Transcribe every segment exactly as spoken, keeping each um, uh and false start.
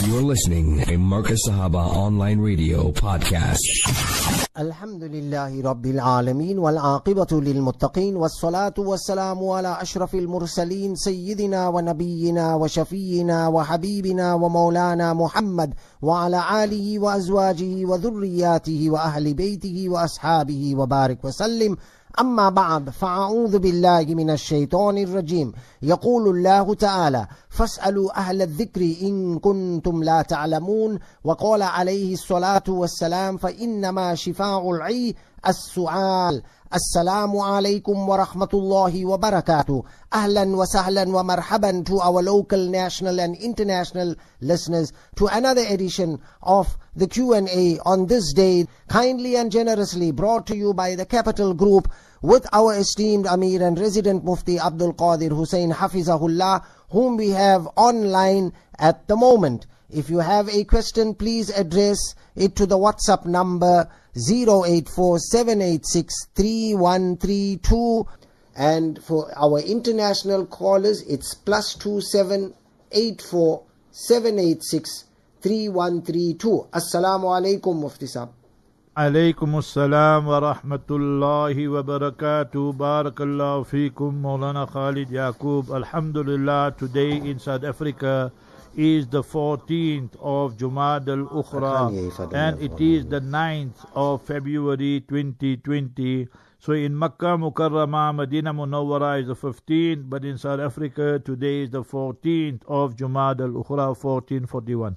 You're listening to Marcus Sahaba Online Radio Podcast. Alhamdulillahi Rabbil Alameen wal aqibatu lil muttaqeen was salatu was salamu ala ashrafil mursaleen sayyidina wa nabiyyina wa shafiyyina wa habibina wa maulana Muhammad wa ala alihi wa azwajihi wa dhurriyyatihi wa ahli baytihi wa ashabihi wa barik wa sallim. أما بعد فأعوذ بالله من الشيطان الرجيم. يقول الله تعالى فاسألوا أهل الذكر إن كنتم لا تعلمون. وقال عليه الصلاة والسلام فإنما شفاء العي السؤال. Assalamu alaikum wa rahmatullahi wa barakatuh. Ahlan wa sahlan wa marhaban to our local, national and international listeners to another edition of the Q and A on this day, kindly and generously brought to you by the Capital Group with our esteemed Amir and resident Mufti Abdul Qadir Hussain Hafizahullah, whom we have online at the moment. If you have a question, please address it to the WhatsApp number zero eight four seven eight six three one three two, and for our international callers it's plus two seven eight four seven eight six three one three two. Assalamu alaikum Mufti Sahab. Alaikum assalam wa rahmatullahi wa barakatuh. Barakallahu feekum Maulana Khalid Yaqub. Alhamdulillah, today in South Africa is the fourteenth of Jumad al-Ukhra and it is the ninth of February twenty twenty. So in Makkah Mukarramah, Medina Munawwara is the fifteenth, but in South Africa today is the fourteenth of Jumad al-Ukhra, fourteen forty-one.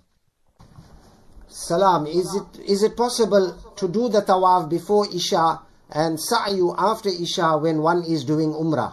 Salam, is it is it possible to do the tawaf before Isha and sa'yu after Isha when one is doing Umrah?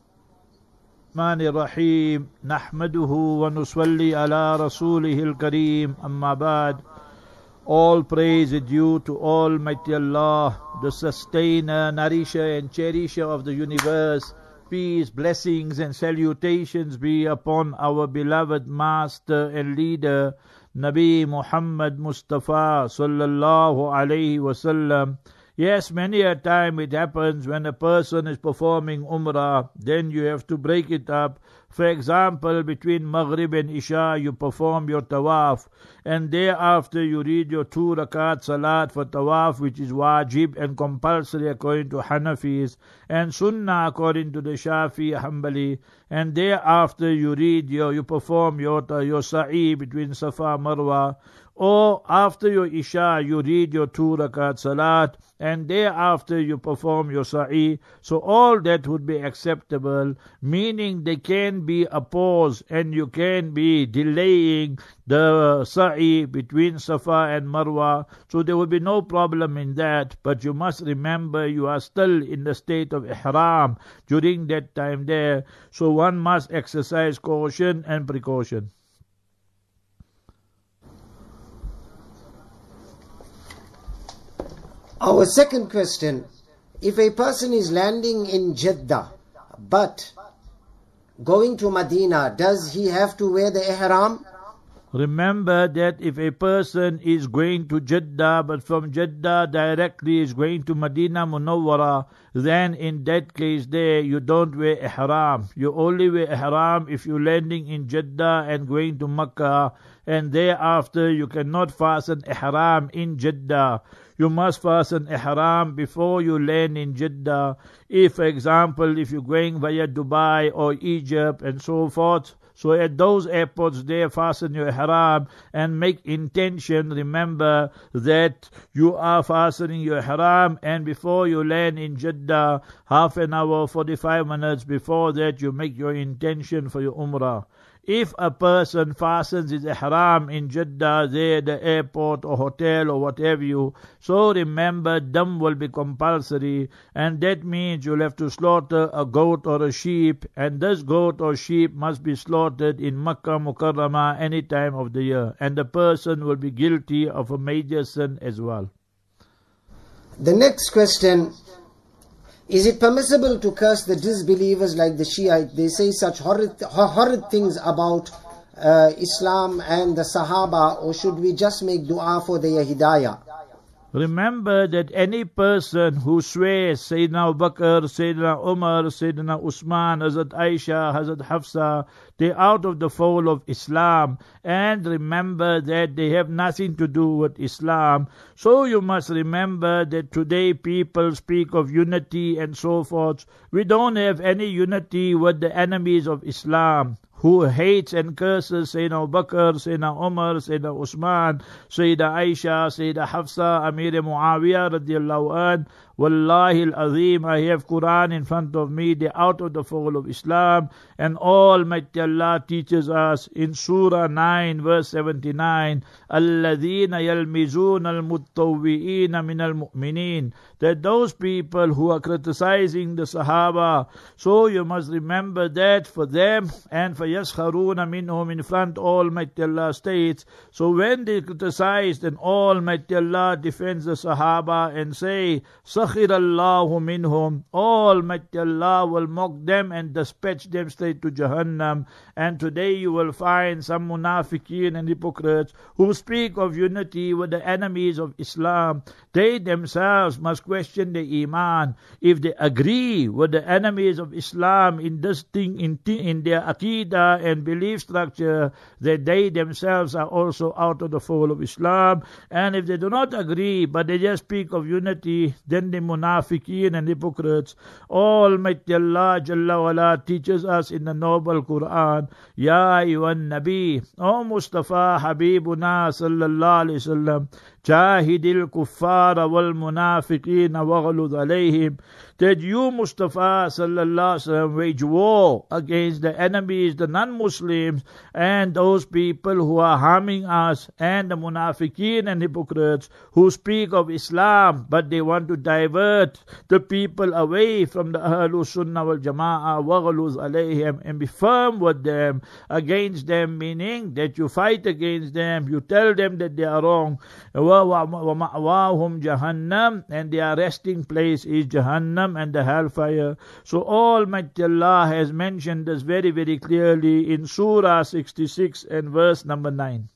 الرحمن الرحيم نحمده ونصلي على رسوله الكريم أما بعد. All praise is due to Almighty Allah, the sustainer, nourisher and cherisher of the universe. Peace, blessings and salutations be upon our beloved master and leader Nabi Muhammad Mustafa sallallahu alayhi wasallam. Yes, many a time it happens when a person is performing Umrah, then you have to break it up. For example, between Maghrib and Isha, you perform your Tawaf, and thereafter you read your two rakat Salat for Tawaf, which is wajib and compulsory according to Hanafis, and Sunnah according to the Shafi Hanbali, and thereafter you read your, you perform your, your Sa'i between Safa Marwa, or after your Isha you read your two rakat Salat, and thereafter you perform your Sa'i. So all that would be acceptable, meaning there can be a pause and you can be delaying the Sa'i between Safa and Marwa, so there will be no problem in that. But you must remember you are still in the state of Ihram during that time there, so one must exercise caution and precaution. Our second question, if a person is landing in Jeddah but going to Medina, does he have to wear the ihram? Remember that if a person is going to Jeddah but from Jeddah directly is going to Medina Munawwara, then in that case there you don't wear ihram. You only wear ihram if you're landing in Jeddah and going to Makkah, and thereafter you cannot fasten ihram in Jeddah. You must fasten ihram before you land in Jeddah. If, for example, if you're going via Dubai or Egypt and so forth, so at those airports there fasten your ihram and make intention. Remember that you are fastening your ihram, and before you land in Jeddah, half an hour, forty-five minutes before that, you make your intention for your Umrah. If a person fastens his ihram in Jeddah, there, the airport or hotel or whatever you, so remember, dam will be compulsory, and that means you'll have to slaughter a goat or a sheep, and this goat or sheep must be slaughtered in Makkah Mukarramah any time of the year, and the person will be guilty of a major sin as well. The next question, is it permissible to curse the disbelievers like the Shiite? They say such horrid, horrid things about uh, Islam and the Sahaba, or should we just make dua for their hidayah? Remember that any person who swears, Sayyidina Abu Bakr, Sayyidina Umar, Sayyidina Usman, Hazrat Aisha, Hazrat Hafsa, they're out of the fold of Islam. And remember that they have nothing to do with Islam. So you must remember that today people speak of unity and so forth. We don't have any unity with the enemies of Islam, who hates and curses Sayyidina Abu Bakr, Sayyidina Umar, Sayyidina Usman, Sayyida Aisha, Sayyida Hafsa, Amir Muawiyah radiallahu an. Wallahi al-Azim, I have Quran in front of me, they're out of the fold of Islam. And Almighty Allah teaches us in Surah nine verse seventy-nine, الَّذِينَ يَلْمِزُونَ الْمُتَّوِّئِينَ مِنَ الْمُؤْمِنِينَ, that those people who are criticizing the Sahaba, so you must remember that for them and for يَسْخَرُونَ مِنْهُمْ, in front Almighty Allah states, so when they criticize, then Almighty Allah defends the Sahaba and say, سَخِرَ اللَّهُ مِنْهُمْ, Almighty Allah will mock them and dispatch them straight to Jahannam. And today you will find some munafiqeen and hypocrites who speak of unity with the enemies of Islam. They themselves must question their iman. If they agree with the enemies of Islam in this thing, in, in their aqidah and belief structure, that they themselves are also out of the fold of Islam. And if they do not agree, but they just speak of unity, then the munafiqeen and hypocrites, Almighty Allah Jalla wala teaches us in the noble Quran, Ya ayyuhan Nabi, O Mustafa Habibuna sallallahu alayhi wasallam, Jahidil kuffara wal munafiqeen waghlud alayhim, that you Mustafa sallallahu alayhi wasallam wage war against the enemies, the non-Muslims, and those people who are harming us, and the munafiqeen and hypocrites who speak of Islam, but they want to divert the people away from the Ahlul Sunnah wal Jama'ah, waghlud alayhim, and be firm with them, against them, meaning that you fight against them, you tell them that they are wrong. وَمَأْوَاهُمْ جَهَنَّمْ, and their resting place is Jahannam and the hellfire. So Almighty Allah has mentioned this very very clearly in Surah sixty-six and verse number nine.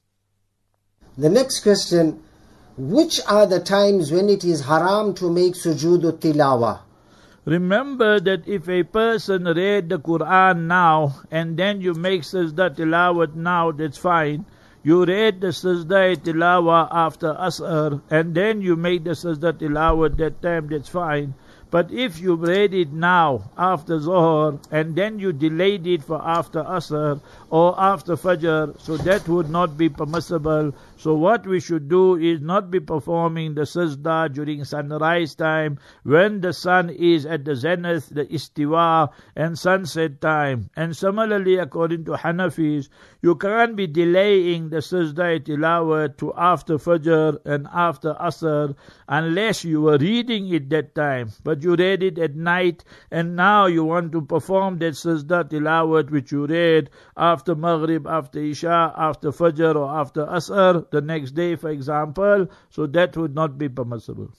The next question, which are the times when it is haram to make sujood tilawa? Remember that if a person read the Quran now and then you make sajda tilawat now, that's fine. You read the sajda tilawa after asr and then you make the sajda tilawat that time, that's fine. But if you read it now after Zohar and then you delayed it for after Asr or after Fajr, so that would not be permissible. So what we should do is not be performing the sajda during sunrise time when the sun is at the zenith, the istiwa, and sunset time. And similarly, according to Hanafis, you can't be delaying the sajda tilawat to after Fajr and after Asr unless you were reading it that time. But you read it at night and now you want to perform that sajda tilawat which you read after Maghrib, after Isha, after Fajr or after Asr the next day, for example, so that would not be permissible.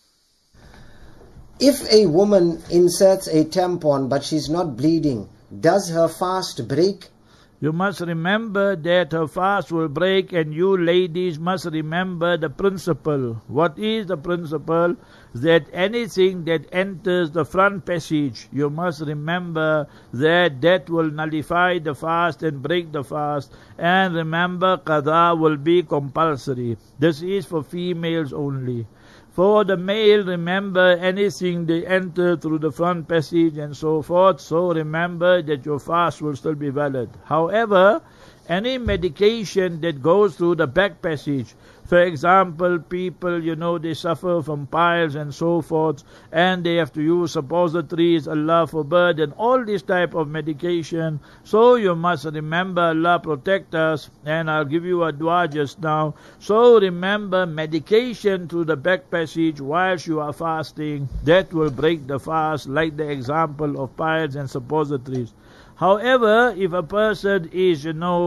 If a woman inserts a tampon but she's not bleeding, does her fast break? You must remember that her fast will break, and you ladies must remember the principle. What is the principle? That anything that enters the front passage, you must remember that that will nullify the fast and break the fast. And remember, qada will be compulsory. This is for females only. For the male, remember anything they enter through the front passage and so forth, so remember that your fast will still be valid. However, any medication that goes through the back passage, for example, people, you know, they suffer from piles and so forth, and they have to use suppositories, Allah forbid, and all this type of medication. So you must remember, Allah protect us, and I'll give you a dua just now. So remember, medication through the back passage whilst you are fasting, that will break the fast, like the example of piles and suppositories. However, if a person is, you know,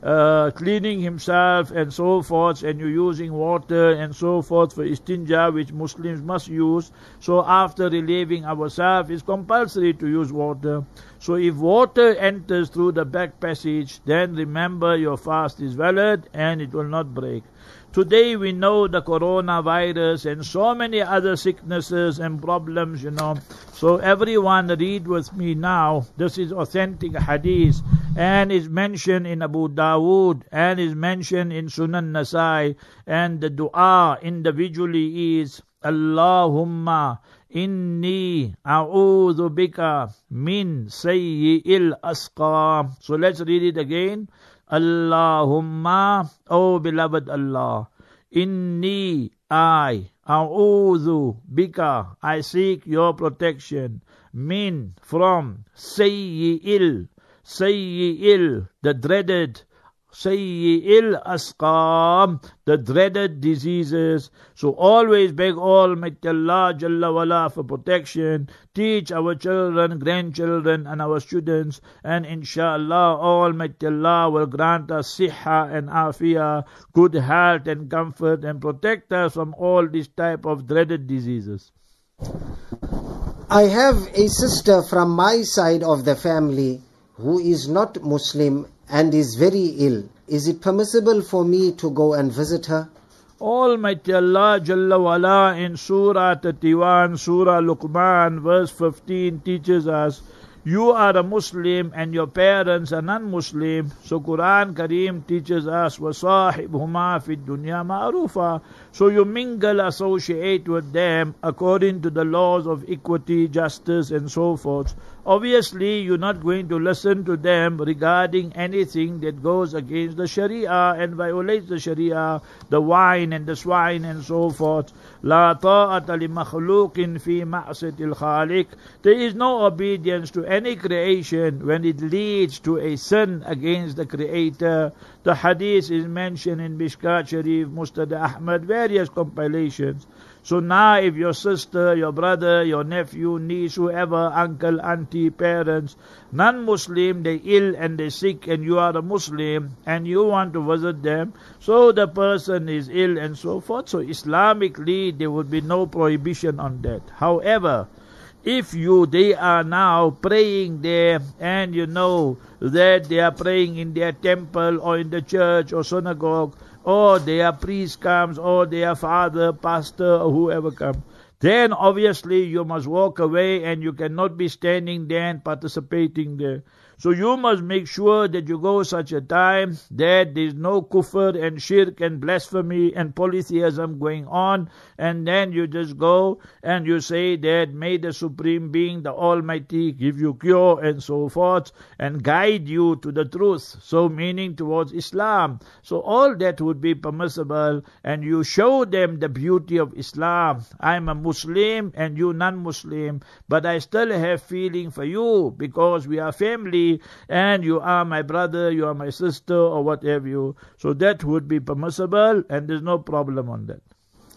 uh, cleaning himself and so forth, and you're using water and so forth for istinja, which Muslims must use. So after relieving ourselves, it's compulsory to use water. So if water enters through the back passage, then remember your fast is valid and it will not break. Today we know the coronavirus and so many other sicknesses and problems, you know. So everyone read with me now. This is authentic hadith and is mentioned in Abu Dawood and is mentioned in Sunan Nasai. And the dua individually is Allahumma inni a'udhu bika min sayyi'il asqam. So let's read it again. Allahumma, oh beloved Allah, inni, I, a'udhu bika, I seek your protection, min, from, sayyi'il, sayyi'il, the dreaded, sayyi'il asqam, the dreaded diseases. So always beg Almighty Allah Jalla wala for protection. Teach our children, grandchildren and our students, and inshallah Almighty Allah will grant us siha and afiyah, good health and comfort, and protect us from all these type of dreaded diseases. I have a sister from my side of the family who is not Muslim and is very ill. Is it permissible for me to go and visit her? Almighty Allah Jalla wala in Surah thirty-one, Surah Luqman, verse fifteen teaches us, you are a Muslim and your parents are non-Muslim. So Quran Kareem teaches us, وَصَاحِبْهُمَا فِي الدُّنْيَا مَعْرُوفًا. So you mingle, associate with them according to the laws of equity, justice and so forth. Obviously, you're not going to listen to them regarding anything that goes against the Sharia and violates the Sharia, the wine and the swine and so forth. لا طاعة لمخلوق في معصية الخالق. There is no obedience to any creation when it leads to a sin against the Creator. The hadith is mentioned in Mishkat Sharif, Musnad Ahmad, various compilations. So now if your sister, your brother, your nephew, niece, whoever, uncle, auntie, parents, non-Muslim, they ill and they sick and you are a Muslim and you want to visit them, so the person is ill and so forth, so Islamically there would be no prohibition on that. However, if you, they are now praying there and you know that they are praying in their temple or in the church or synagogue, or their priest comes, or their father, pastor, or whoever comes, then obviously you must walk away and you cannot be standing there and participating there. So you must make sure that you go such a time that there is no kufr and shirk and blasphemy and polytheism going on, and then you just go and you say that may the Supreme Being, the Almighty, give you cure and so forth and guide you to the truth, so meaning towards Islam. So all that would be permissible, and you show them the beauty of Islam. I'm a Muslim and you non-Muslim, but I still have feeling for you because we are family and you are my brother, you are my sister, or whatever you. So that would be permissible and there's no problem on that.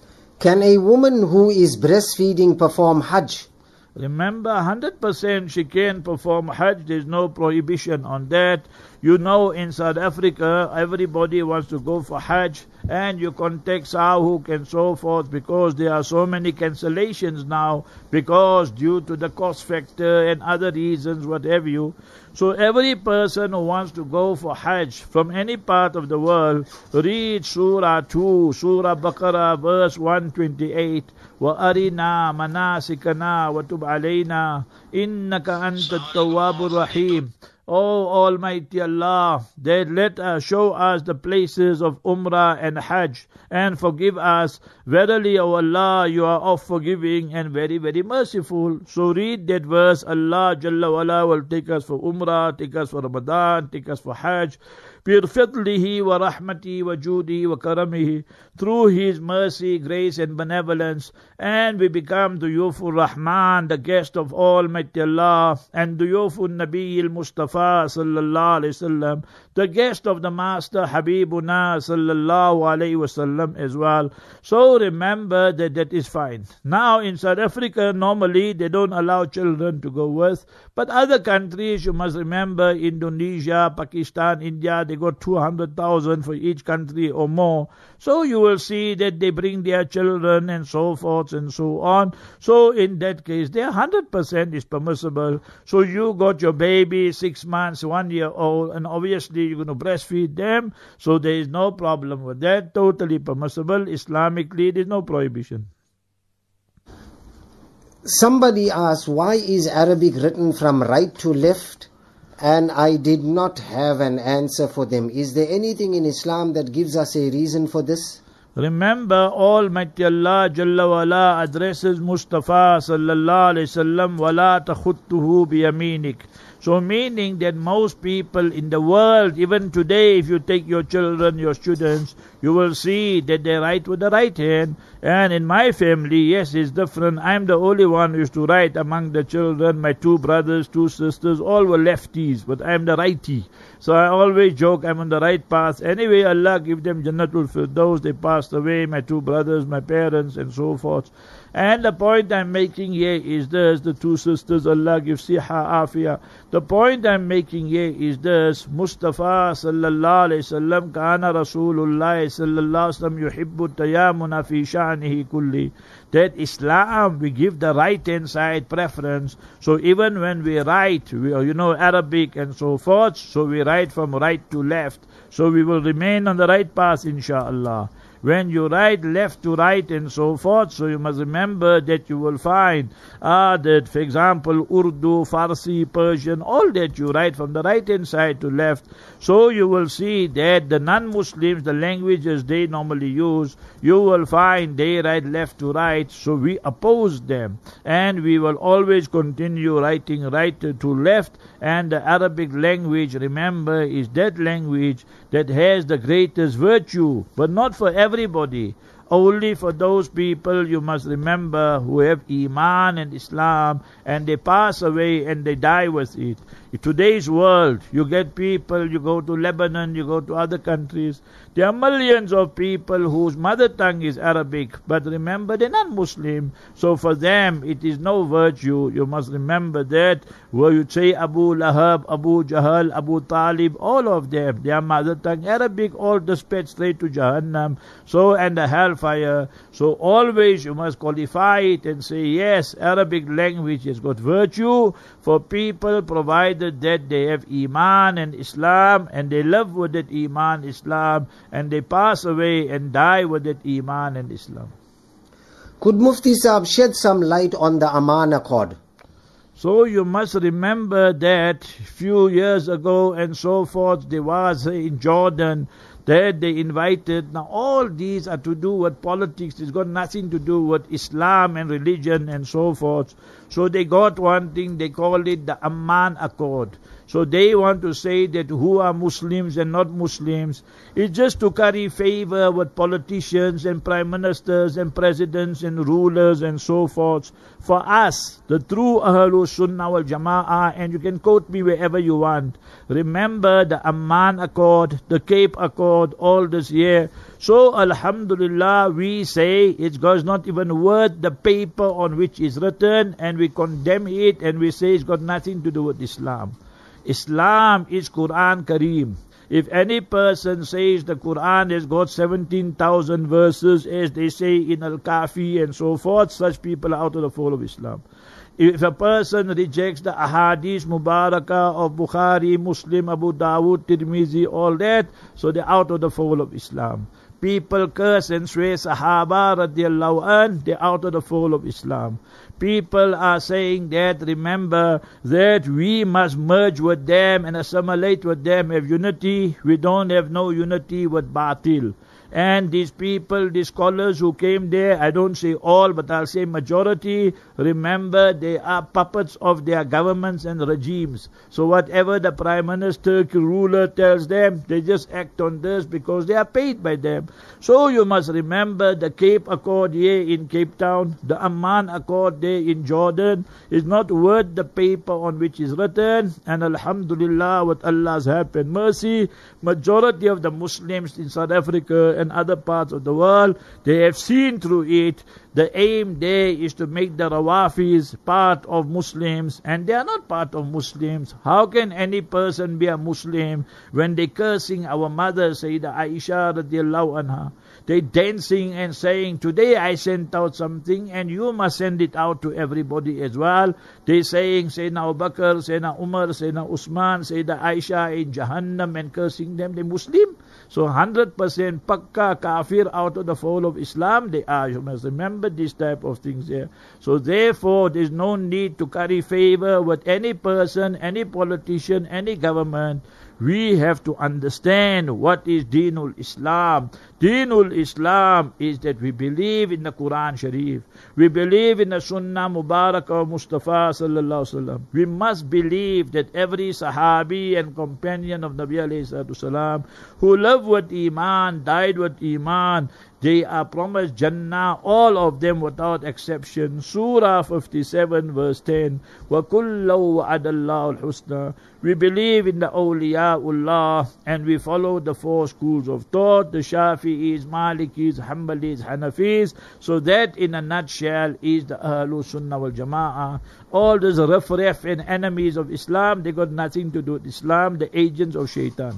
Can a woman who is breastfeeding perform Hajj? Remember, one hundred percent she can perform Hajj. There's no prohibition on that. You know, in South Africa, everybody wants to go for Hajj, and you contact Sahuk and so forth because there are so many cancellations now because due to the cost factor and other reasons, whatever you. So every person who wants to go for Hajj from any part of the world, read Surah two, Surah Baqarah, verse one twenty-eight. وَأَرِنَا مَنَاسِكَنَا وَتُبْ عَلَيْنَا إِنَّكَ أَنْتَ التَّوَّابُ الرَّحِيمُ. O Almighty Allah, that let us show us the places of Umrah and Hajj and forgive us. Verily, O Allah, you are of forgiving and very, very merciful. So read that verse. Allah Jalla wala will take us for Umrah, take us for Ramadan, take us for Hajj. بِرْفِضْلِهِ وَرَحْمَتِهِ وَجُودِهِ وَكَرَمِهِ, through His mercy, grace and benevolence, and we become Duyufur Rahman, the guest of Almighty Allah, and Duyufur Nabi al-Mustafa sallallahu alayhi wasallam, the guest of the Master Habibuna sallallahu alayhi wasallam as well. So remember that that is fine. Now in South Africa, normally they don't allow children to go with, but other countries, you must remember, Indonesia, Pakistan, India, they got two hundred thousand for each country or more. So you will see that they bring their children and so forth and so on. So in that case, their one hundred percent is permissible. So you got your baby, six months, one year old, and obviously you're going to breastfeed them. So there is no problem with that. Totally permissible. Islamically, there is no prohibition. Somebody asked, why is Arabic written from right to left? And I did not have an answer for them. Is there anything in Islam that gives us a reason for this? Remember, Almighty Allah Jalla wala addresses Mustafa sallallahu alayhi wasallam, wala takhuttuhu biyaminik. So meaning that most people in the world, even today, if you take your children, your students, you will see that they write with the right hand. And in my family, yes, it's different. I'm the only one who used to write among the children. My two brothers, two sisters, all were lefties, but I'm the righty. So I always joke I'm on the right path. Anyway, Allah give them Jannatul Firdaus. They passed away, my two brothers, my parents, and so forth. And the point I'm making here is this, the two sisters, Allah give siha afia. The point I'm making here is this, Mustafa sallallahu alayhi wasallam, kana Rasulullah sallallahu alayhi wasallam yuhibbu tayamuna fi sha'nihi kulli. That Islam, we give the right hand side preference. So even when we write, we, you know, Arabic and so forth, so we write from right to left. So we will remain on the right path, inshaAllah. When you write left to right and so forth, so you must remember that you will find uh, that, for example, Urdu, Farsi, Persian, all that you write from the right hand side to left. So you will see that the non-Muslims, the languages they normally use, you will find they write left to right. So we oppose them, and we will always continue writing right to left. And the Arabic language, remember, is that language that has the greatest virtue, but not for everybody. Only for those people, you must remember, who have Iman and Islam, and they pass away and they die with it. In today's world, you get people, you go to Lebanon, you go to other countries, there are millions of people whose mother tongue is Arabic, but remember, they're not Muslim. So for them, it is no virtue. You must remember that, where you say Abu Lahab, Abu Jahal, Abu Talib, all of them, their mother tongue Arabic, all dispatched straight to Jahannam. So, and the hellfire. So always you must qualify it and say, yes, Arabic language has got virtue for people, provided that they have Iman and Islam, and they live with that Iman, Islam, and they pass away and die with that Iman and Islam. Could Mufti Sahib shed some light on the Amman Accord? So you must remember that few years ago and so forth, there was in Jordan that they invited. Now all these are to do with politics. It's got nothing to do with Islam and religion and so forth. So they got one thing, they call it the Amman Accord. So they want to say that who are Muslims and not Muslims. It's just to curry favor with politicians and prime ministers and presidents and rulers and so forth. For us, the true Ahlul Sunnah wal Jama'ah, and you can quote me wherever you want, remember the Amman Accord, the Cape Accord, all this year. So Alhamdulillah, we say it's God's not even worth the paper on which it's written, and we condemn it and we say it's got nothing to do with Islam. Islam is Quran Kareem. If any person says the Quran has got seventeen thousand verses, as they say in Al-Kafi and so forth, such people are out of the fold of Islam. If a person rejects the Ahadith Mubarakah of Bukhari, Muslim, Abu Dawud, Tirmizi, all that, so they're out of the fold of Islam. People curse and swear Sahaba radiallahu an, they're out of the fold of Islam. People are saying that, remember, that we must merge with them and assimilate with them, have unity. We don't have no unity with Batil. And these people, these scholars who came there, I don't say all, but I'll say majority, remember they are puppets of their governments and regimes. So whatever the Prime Minister, ruler tells them, they just act on this because they are paid by them. So you must remember the Cape Accord here in Cape Town, the Amman Accord there in Jordan is not worth the paper on which is written. And alhamdulillah, with Allah's help and mercy, majority of the Muslims in South Africa and other parts of the world, they have seen through it. The aim there is to make the Rawafis part of Muslims, and they are not part of Muslims. How can any person be a Muslim when they cursing our mother, Sayyidah Aisha radiallahu anha? They dancing and saying, today I sent out something and you must send it out to everybody as well. They saying Sayyidina Abu Bakr, Sayyidina Umar, Sayyidina Usman, Sayyidah Aisha in Jahannam and cursing them. They Muslim? So one hundred percent pakka kafir out of the fold of Islam they are. You must remember this type of things here. So therefore there is no need to curry favor with any person, any politician, any government. We have to understand what is Deenul Islam. Deenul Islam is that we believe in the Quran Sharif. We believe in the Sunnah Mubarakah of Mustafa sallallahu alaihi wasallam. We must believe that every Sahabi and companion of Nabi alayhi salatu wasalam who lived with Iman, died with Iman, they are promised Jannah, all of them without exception. Surah fifty-seven verse ten. وَكُلَّهُ وَعَدَ اللَّهُ الْحُسْنَى. We believe in the awliyaullah and we follow the four schools of thought, the Shafi'is, Malikis, Hanbalis, Hanafis. So that in a nutshell is the Ahlul Sunnah wal Jama'ah. All those riff-raff and enemies of Islam, they got nothing to do with Islam, the agents of Shaitan.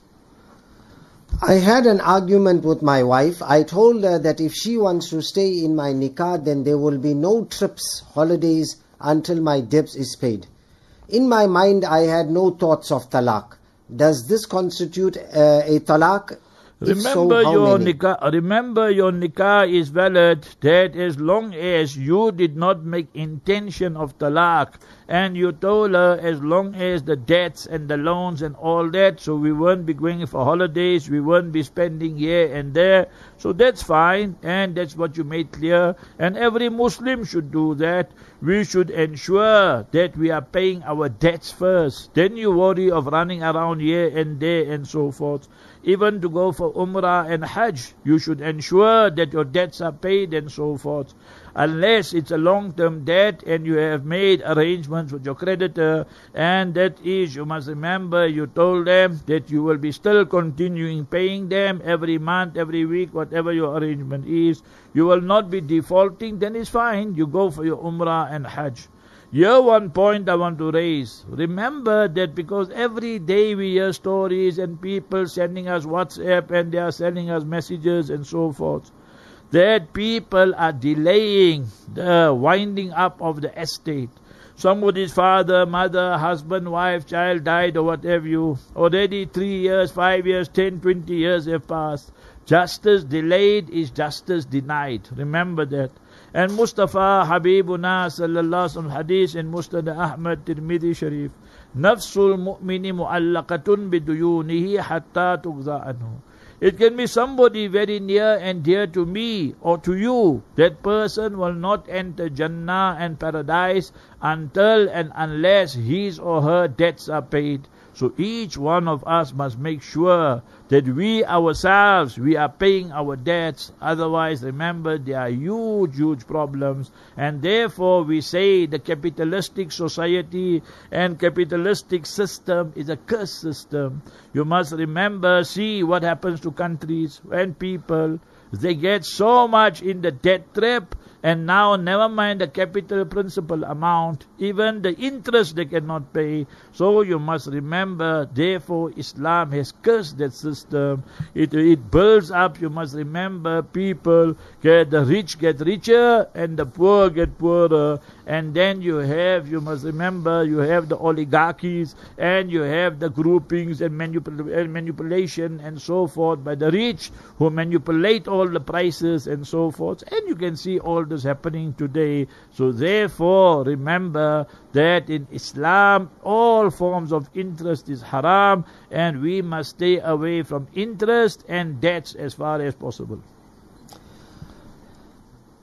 I had an argument with my wife. I told her that if she wants to stay in my nikah, then there will be no trips, holidays until my debts is paid. In my mind, I had no thoughts of talaq. Does this constitute uh, a talaq? If Remember so, your many? nikah. Remember your nikah is valid. That as long as you did not make intention of talaq, and you told her as long as the debts and the loans and all that, so we won't be going for holidays, we won't be spending here and there. So that's fine, and that's what you made clear. And every Muslim should do that. We should ensure that we are paying our debts first. Then you worry of running around here and there and so forth. Even to go for Umrah and Hajj, you should ensure that your debts are paid and so forth. Unless it's a long-term debt and you have made arrangements with your creditor, and that is, you must remember, you told them that you will be still continuing paying them every month, every week, whatever your arrangement is. You will not be defaulting, then it's fine. You go for your Umrah and Hajj. Here one point I want to raise. Remember that because every day we hear stories and people sending us WhatsApp and they are sending us messages and so forth, that people are delaying the winding up of the estate. Somebody's father, mother, husband, wife, child died or whatever you. Already three years, five years, ten, twenty years have passed. Justice delayed is justice denied. Remember that. And Mustafa Habibuna sallallahu alaihi wasallam hadith in Musnad Ahmad Tirmidhi Sharif, Nafsul mu'mini mu'allaqatun biduyunihi hatta tughza anhu. It can be somebody very near and dear to me or to you. That person will not enter Jannah and paradise until and unless his or her debts are paid. So each one of us must make sure that we ourselves, we are paying our debts. Otherwise, remember, there are huge, huge problems. And therefore, we say the capitalistic society and capitalistic system is a cursed system. You must remember, see what happens to countries when people, they get so much in the debt trap. And now, never mind the capital principal amount, even the interest they cannot pay. So you must remember, therefore Islam has cursed that system. It, it builds up, you must remember, people get, the rich get richer and the poor get poorer. And then you have, you must remember, you have the oligarchies and you have the groupings and, manipul and manipulation and so forth by the rich who manipulate all the prices and so forth. And you can see all this happening today. So therefore, remember that in Islam, all forms of interest is haram, and we must stay away from interest and debts as far as possible.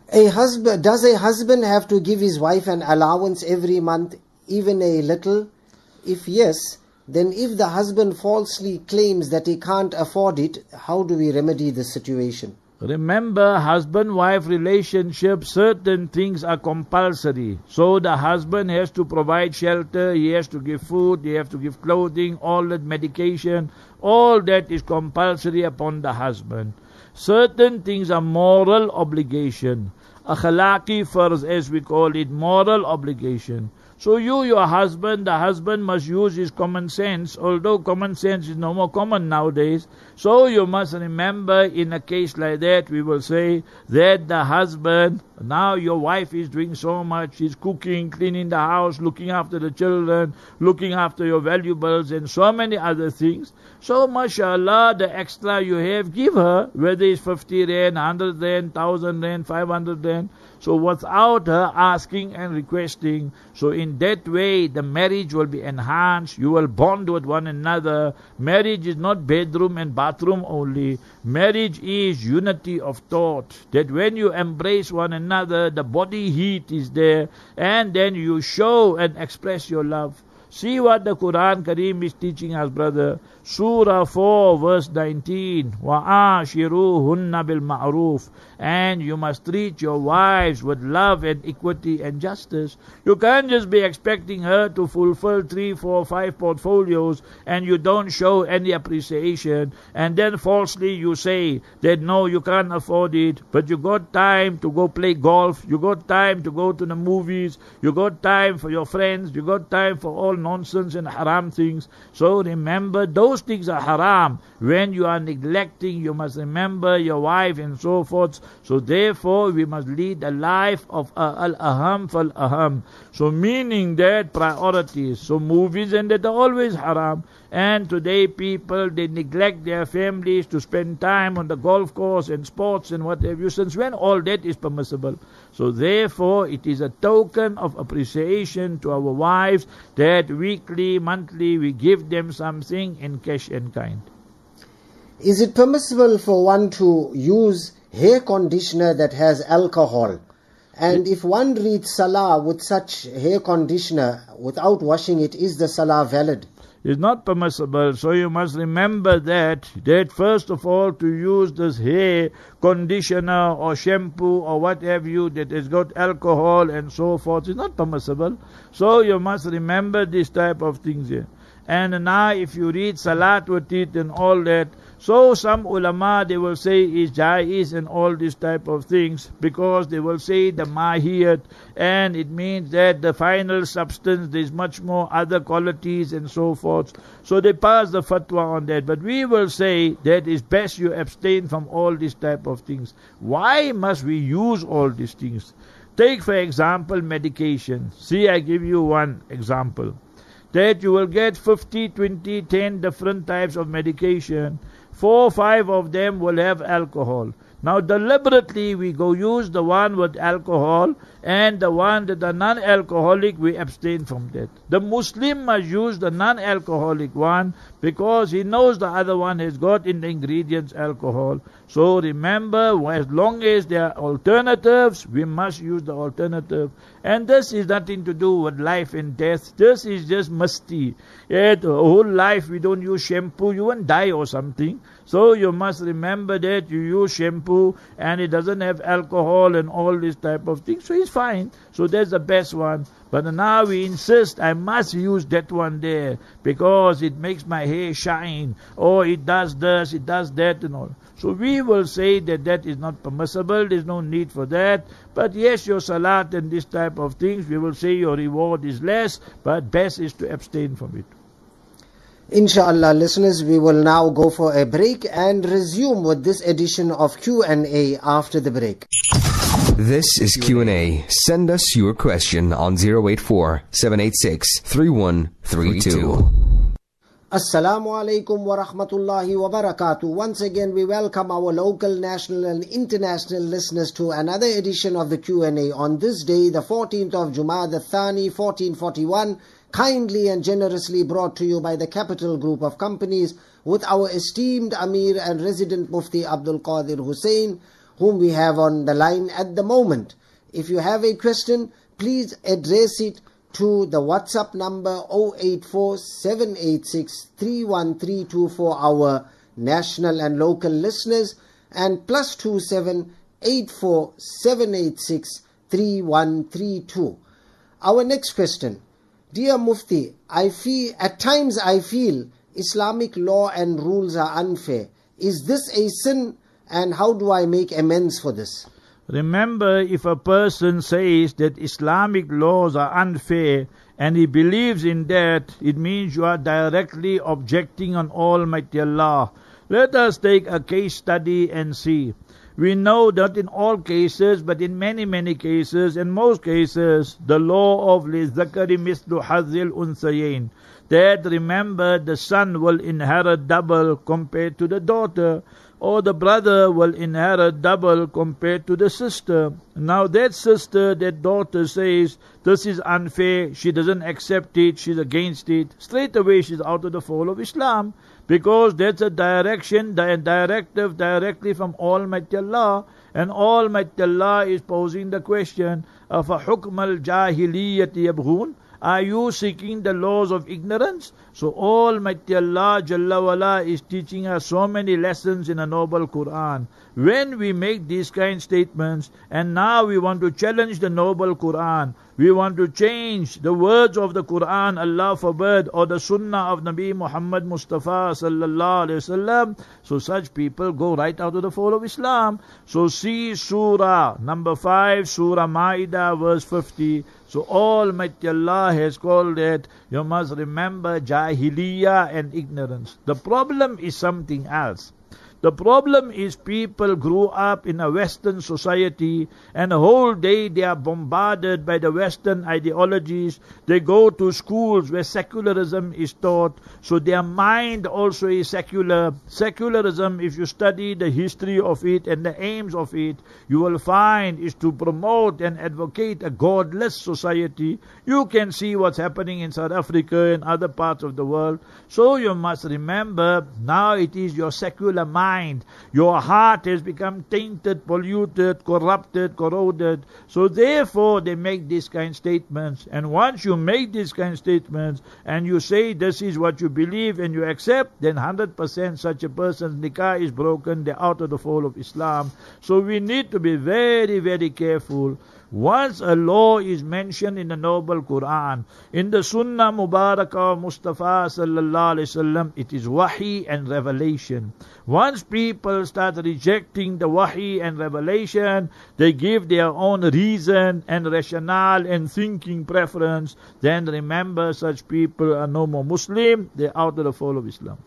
A husband, does a husband have to give his wife an allowance every month, even a little? If yes, then if the husband falsely claims that he can't afford it, how do we remedy the situation? Remember, husband-wife relationship, certain things are compulsory. So the husband has to provide shelter, he has to give food, he has to give clothing, all that medication, all that is compulsory upon the husband. Certain things are moral obligation. Akhlaqi farz, as we call it, moral obligation. So you, your husband, the husband must use his common sense, although common sense is no more common nowadays. So you must remember, in a case like that, we will say that the husband, now your wife is doing so much, she's cooking, cleaning the house, looking after the children, looking after your valuables and so many other things. So mashallah, the extra you have, give her, whether it's fifty rand, one hundred rand, one thousand rand, five hundred rand. So without her asking and requesting, so in that way the marriage will be enhanced, you will bond with one another. Marriage is not bedroom and bathroom only. Marriage is unity of thought, that when you embrace one another, the body heat is there, and then you show and express your love. See what the Quran Kareem is teaching us, brother. Surah four, verse nineteen. وَعَاشِرُوهُنَّ بِالْمَعْرُوفِ. And you must treat your wives with love and equity and justice. You can't just be expecting her to fulfill three, four, five portfolios and you don't show any appreciation. And then falsely you say that no, you can't afford it, but you got time to go play golf, you got time to go to the movies, you got time for your friends, you got time for all nonsense and haram things. So remember, those things are haram. When you are neglecting, you must remember your wife and so forth. So therefore, we must lead a life of al-aham fal-aham. So meaning that priorities. So movies and that are always haram. And today people, they neglect their families to spend time on the golf course and sports and what have you. Since when all that is permissible? So therefore, it is a token of appreciation to our wives that weekly, monthly, we give them something in cash and kind. Is it permissible for one to use hair conditioner that has alcohol? And if one reads salah with such hair conditioner without washing it, is the salah valid? It's not permissible. So you must remember that, that first of all, to use this hair conditioner or shampoo or what have you that has got alcohol and so forth is not permissible. So you must remember this type of things here. And now if you read salat with it and all that, so some ulama, they will say is jaiz and all this type of things, because they will say the mahiyat, and it means that the final substance, there is much more other qualities and so forth. So they pass the fatwa on that. But we will say that it's best you abstain from all this type of things. Why must we use all these things? Take for example medication. See, I give you one example. That you will get fifty, twenty, ten different types of medication. Four, five of them will have alcohol. Now deliberately we go use the one with alcohol, and the one that are non-alcoholic, we abstain from that. The Muslim must use the non-alcoholic one because he knows the other one has got in the ingredients alcohol. So remember, as long as there are alternatives, we must use the alternative. And this is nothing to do with life and death. This is just musty. Yeah, the whole life we don't use shampoo, you won't die or something. So you must remember that you use shampoo and it doesn't have alcohol and all this type of thing. So it's fine. So that's the best one. But now we insist I must use that one there because it makes my hair shine, or it does this, it does that and all. So we will say that that is not permissible, there's no need for that. But yes, your salat and this type of things, we will say your reward is less, but best is to abstain from it. Inshallah, listeners, we will now go for a break and resume with this edition of Q and A after the break. This is Q and A. Send us your question on zero eight four, seven eight six, three one three two. Assalamu alaikum wa rahmatullahi wa barakatuh. Once again, we welcome our local, national and international listeners to another edition of the Q and A on this day, the fourteenth of Jumada al-Thani, fourteen forty-one, kindly and generously brought to you by the Capital Group of Companies with our esteemed Amir and Resident Mufti Abdul Qadir Hussain, whom we have on the line at the moment. If you have a question, please address it to the WhatsApp number zero eight four, seven eight six, three one three two for our national and local listeners, and plus two seven eight four, seven eight six, three one three two. Our next question. Dear Mufti, I feel at times I feel Islamic law and rules are unfair. Is this a sin, and how do I make amends for this? Remember, if a person says that Islamic laws are unfair and he believes in that, it means you are directly objecting on Almighty Allah. Let us take a case study and see. We know that in all cases, but in many, many cases, in most cases, the law of لِلذَّكَرِ مِثْلُ حَظِّ الْأُنْثَيَيْنِ, that remember the son will inherit double compared to the daughter, or the brother will inherit double compared to the sister. Now that sister, that daughter says, this is unfair, she doesn't accept it, she's against it, straight away she's out of the fold of Islam, because that's a direction, a directive directly from Almighty Allah, and Almighty Allah is posing the question of أَفَحُكْمَ الْجَاهِلِيَّةِ يَبْغُونَ, are you seeking the laws of ignorance? So Almighty Allah Jalla wala is teaching us so many lessons in a noble Quran. When we make these kind of statements, and now we want to challenge the noble Quran, we want to change the words of the Quran, Allah forbid, or the Sunnah of Nabi Muhammad Mustafa sallallahu alaihi wasallam, so such people go right out of the fold of Islam. So see Surah number five, Surah Ma'idah, verse fifty. So Almighty Allah has called it, you must remember Jahiliyyah and ignorance. The problem is something else. The problem is people grew up in a Western society, and the whole day they are bombarded by the Western ideologies. They go to schools where secularism is taught, so their mind also is secular. Secularism, if you study the history of it and the aims of it, you will find is to promote and advocate a godless society. You can see what's happening in South Africa and other parts of the world. So you must remember, now it is your secular mind. Your heart has become tainted, polluted, corrupted, corroded. So therefore they make these kind of statements. And once you make these kind of statements and you say this is what you believe and you accept, then one hundred percent such a person's nikah is broken. They're out of the fold of Islam. So we need to be very, very careful. Once a law is mentioned in the noble Quran, in the Sunnah Mubarakah of Mustafa sallallahu alaihi wasallam, it is wahi and revelation. Once people start rejecting the wahi and revelation, they give their own reason and rationale and thinking preference, then remember such people are no more Muslim, they're out of the fold of Islam.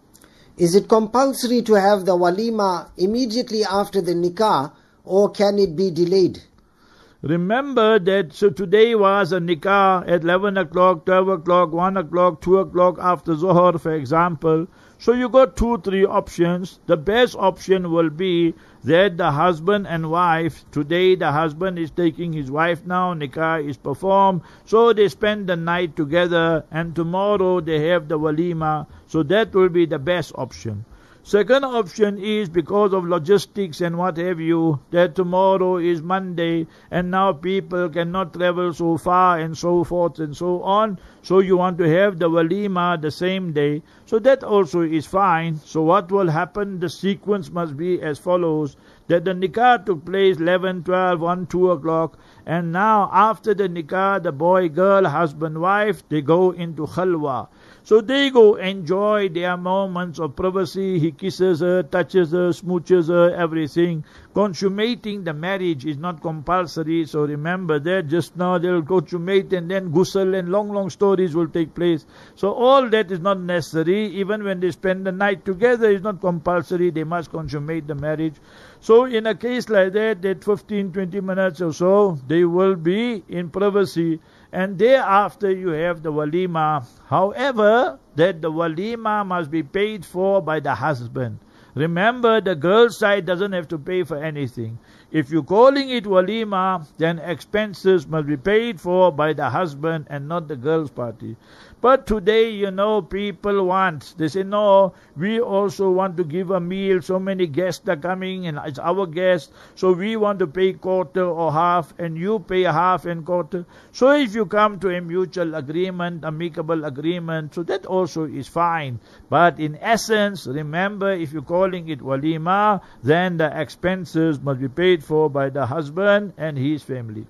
Is it compulsory to have the walima immediately after the nikah, or can it be delayed? Remember that, so today was a nikah at eleven o'clock, twelve o'clock, one o'clock, two o'clock after Zohar, for example. So you got two, three options. The best option will be that the husband and wife, today the husband is taking his wife now, nikah is performed, so they spend the night together, and tomorrow they have the walima. So that will be the best option. Second option is because of logistics and what have you, that tomorrow is Monday and now people cannot travel so far and so forth and so on. So you want to have the walima the same day. So that also is fine. So what will happen? The sequence must be as follows. That the nikah took place eleven, twelve, one, two o'clock. And now after the nikah, the boy, girl, husband, wife, they go into khalwa. So they go enjoy their moments of privacy. He kisses her, touches her, smooches her, everything. Consummating the marriage is not compulsory. So remember that. Just now they'll consummate and then ghusl and long, long stories will take place. So all that is not necessary. Even when they spend the night together, it's not compulsory. They must consummate the marriage. So in a case like that, that fifteen, twenty minutes or so, they will be in privacy. And thereafter you have the walima. However, that the walima must be paid for by the husband. Remember, the girl's side doesn't have to pay for anything. If you're calling it walima, then expenses must be paid for by the husband and not the girl's party. But today, you know, people want, they say, no, we also want to give a meal. So many guests are coming and it's our guests. So we want to pay quarter or half and you pay half and quarter. So if you come to a mutual agreement, amicable agreement, so that also is fine. But in essence, remember, if you're calling it walima, then the expenses must be paid for by the husband and his family.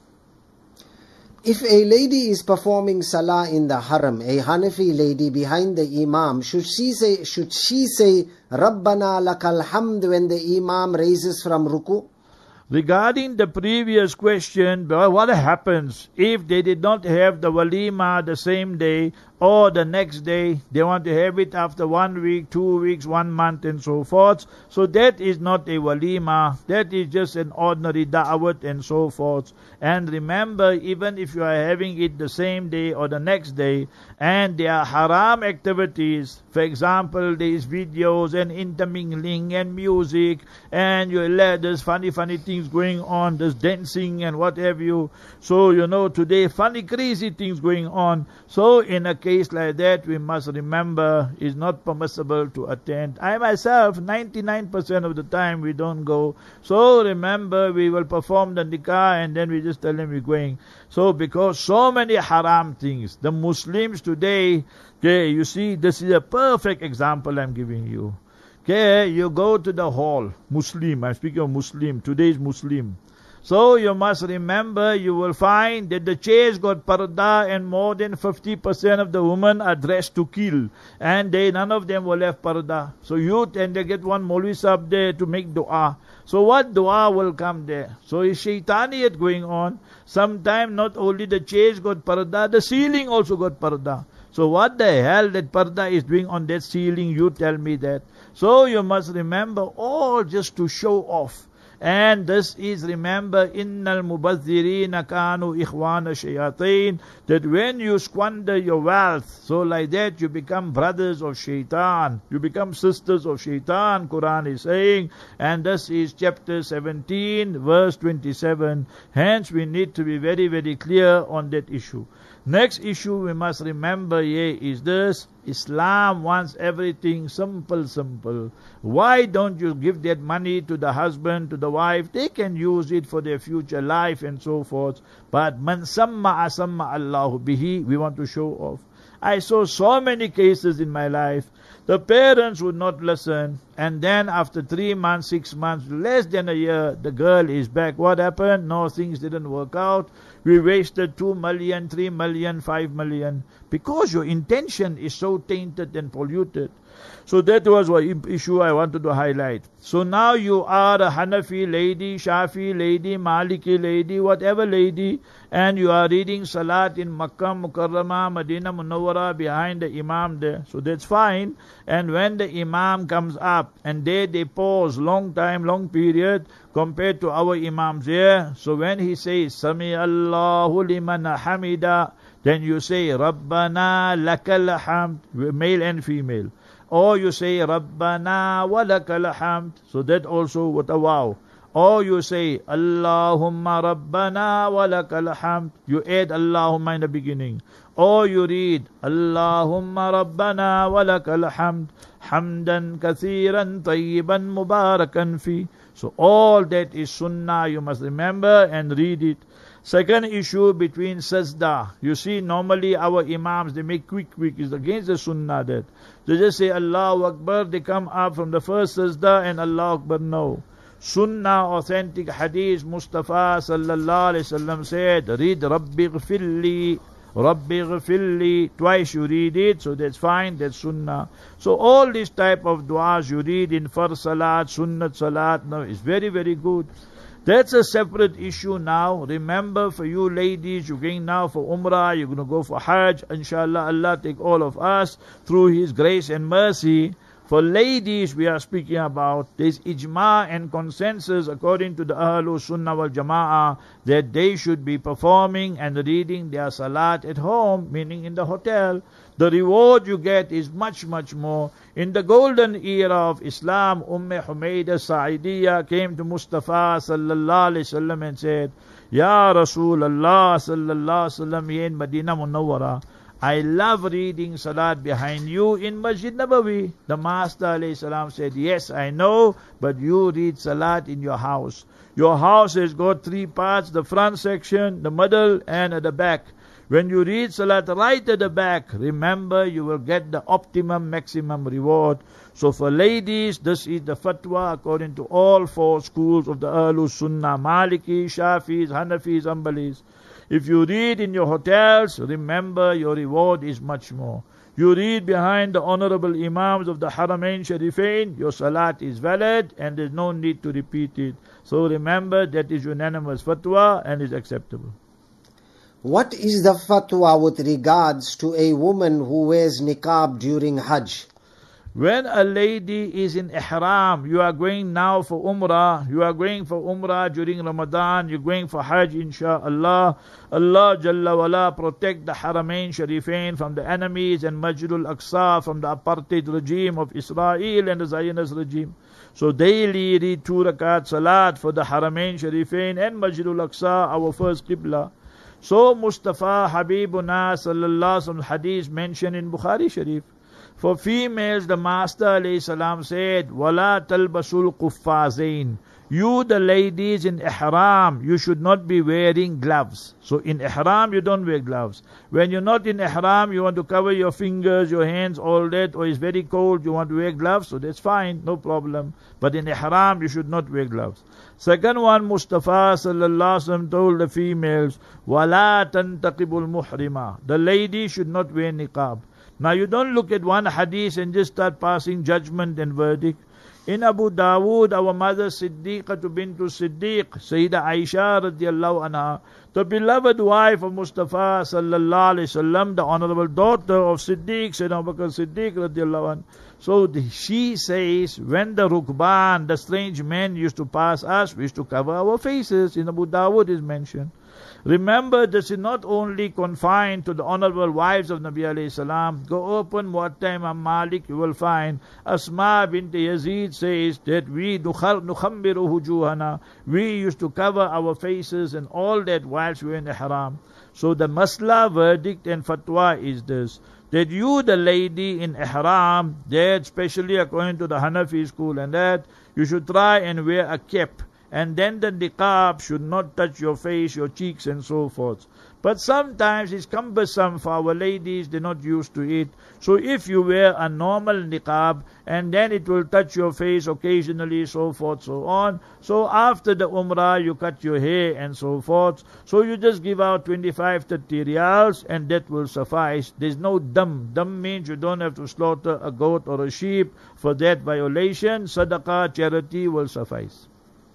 If a lady is performing salah in the haram, a Hanafi lady behind the imam, should she say, should she say Rabbana lakal hamd when the imam raises from ruku? Regarding the previous question, what happens if they did not have the walima the same day or the next day? They want to have it after one week, two weeks, one month and so forth. So that is not a walima. That is just an ordinary da'wat and so forth. And remember, even if you are having it the same day or the next day and there are haram activities, for example, there is videos and intermingling and music and you there's funny, funny things going on, there's dancing and what have you. So, you know, today funny, crazy things going on. So in a case like that, we must remember it's not permissible to attend. I myself, ninety-nine percent of the time we don't go. So remember, we will perform the nikah and then we just tell them we're going. So because so many haram things, the Muslims today, okay, you see, this is a perfect example I'm giving you. Okay, you go to the hall, Muslim, I'm speaking of Muslim, today's Muslim. So you must remember, you will find that the chairs got parda and more than fifty percent of the women are dressed to kill. And they, none of them will have parda. So you tend to get one Maulvi Sahib there to make dua. So what dua will come there? So is shaitaniyat going on. Sometimes not only the chairs got parda, the ceiling also got parda. So what the hell that parda is doing on that ceiling? You tell me that. So you must remember, all just to show off. And this is, remember, innal mubazzirina kanu ikhwana shayateen, that when you squander your wealth, so like that you become brothers of shaitan, you become sisters of shaitan, Quran is saying, and this is chapter seventeen, verse twenty-seven. Hence we need to be very, very clear on that issue. Next issue we must remember here is this: Islam wants everything simple, simple. Why don't you give that money to the husband, to the wife? They can use it for their future life and so forth. But man samma asamma Allahu bihi, we want to show off. I saw so many cases in my life. The parents would not listen, and then after three months, six months, less than a year, the girl is back. What happened? No, things didn't work out. We wasted two million, three million, five million, because your intention is so tainted and polluted. So that was one issue I wanted to highlight. So now you are a Hanafi lady, Shafi lady, Maliki lady, whatever lady, and you are reading Salat in Makkah, Mukarramah, Medina Munawwara behind the Imam there. So that's fine. And when the Imam comes up, and there they pause, long time, long period, compared to our Imams here. So when he says, Sami Allahu liman hamida, then you say, Rabbana lakal hamd, male and female. Or you say, Rabbana wa lakal hamd. So that also what a wow. Or you say, Allahumma Rabbana wa lakal hamd. You add Allahumma in the beginning. Or you read, Allahumma Rabbana wa lakal hamd. Hamdan kathiran tayyiban mubarakan fi. So all that is sunnah, you must remember and read it. Second issue between sajda. You see, normally our imams, they make quick, quick. It's against the sunnah that. They just say Allahu Akbar, they come up from the first sajda and Allahu Akbar, no. Sunnah, authentic hadith, Mustafa sallallahu alayhi wasallam said, read Rabbi ghfirli, Rabbi ghfirli, twice you read it, so that's fine, that's sunnah. So all these type of du'as you read in Fard Salat, Sunnat Salat, no, it's very, very good. That's a separate issue now. Remember, for you ladies, you're going now for Umrah, you're going to go for Hajj. Inshallah, Allah take all of us through His grace and mercy. For ladies, we are speaking about, there's ijma and consensus according to the Ahlul Sunnah wal Jama'ah that they should be performing and reading their salat at home, meaning in the hotel. The reward you get is much, much more. In the golden era of Islam, Umm Humayda Sa'idiyya came to Mustafa sallallahu alayhi wasallam and said, Ya Rasulullah sallallahu alayhi wasallam in Medina Munawwara, I love reading Salat behind you in Masjid Nabawi. The Master alayhi salam said, yes, I know, but you read Salat in your house. Your house has got three parts, the front section, the middle, and at the back. When you read Salat right at the back, remember you will get the optimum, maximum reward. So for ladies, this is the fatwa according to all four schools of the Ahlus Sunnah, Maliki, Shafis, Hanafis, Hanbalis. If you read in your hotels, remember your reward is much more. You read behind the honorable Imams of the Haramain Sharifain, your Salat is valid and there's no need to repeat it. So remember that is unanimous fatwa and is acceptable. What is the fatwa with regards to a woman who wears niqab during Hajj? When a lady is in ihram, you are going now for umrah, you are going for umrah during Ramadan, you're going for Hajj insha'Allah. Allah Jalla wala protect the Haramain Sharifain from the enemies and Masjidul Aqsa from the apartheid regime of Israel and the Zionist regime. So daily read two rakat salat for the Haramain Sharifain and Masjidul Aqsa, our first qibla. So Mustafa Habibuna sallallahu alaihi wasallam hadith mentioned in Bukhari Sharif. For females, the Master alayhi salam said, وَلَا تَلْبَسُوا الْقُفَّازَيْن. You, the ladies in ihram, you should not be wearing gloves. So in ihram, you don't wear gloves. When you're not in ihram, you want to cover your fingers, your hands, all that, or it's very cold, you want to wear gloves, so that's fine, no problem. But in ihram, you should not wear gloves. Second one, Mustafa sallallahu alaihi wasallam told the females, وَلَا تَنْتَقِبُ الْمُحْرِمَةِ. The lady should not wear niqab. Now you don't look at one hadith and just start passing judgment and verdict. In Abu Dawood, our mother Siddiqah bintu Siddiq, Sayyidah Aisha radiallahu anha, the beloved wife of Mustafa sallallahu alaihi wasallam, the honorable daughter of Siddiq, Sayyidina Abu Bakr Siddiq radiallahu anha. So the, she says, when the Rukban, the strange men used to pass us, we used to cover our faces. In Abu Dawood is mentioned. Remember, this is not only confined to the honorable wives of Nabi alayhi salam. Go open Muwatta Imam Malik, you will find Asma bint Yazid says that we nukhammiru hujuhana, we used to cover our faces and all that whilst we were in ihram. So the masla verdict and fatwa is this, that you, the lady in ihram, that especially according to the Hanafi school and that, you should try and wear a cap. And then the niqab should not touch your face, your cheeks and so forth. But sometimes it's cumbersome for our ladies, they're not used to it. So if you wear a normal niqab and then it will touch your face occasionally, so forth, so on. So after the umrah you cut your hair and so forth. So you just give out twenty-five, thirty riyals and that will suffice. There's no dam. Dam means you don't have to slaughter a goat or a sheep for that violation. Sadaqah, charity will suffice.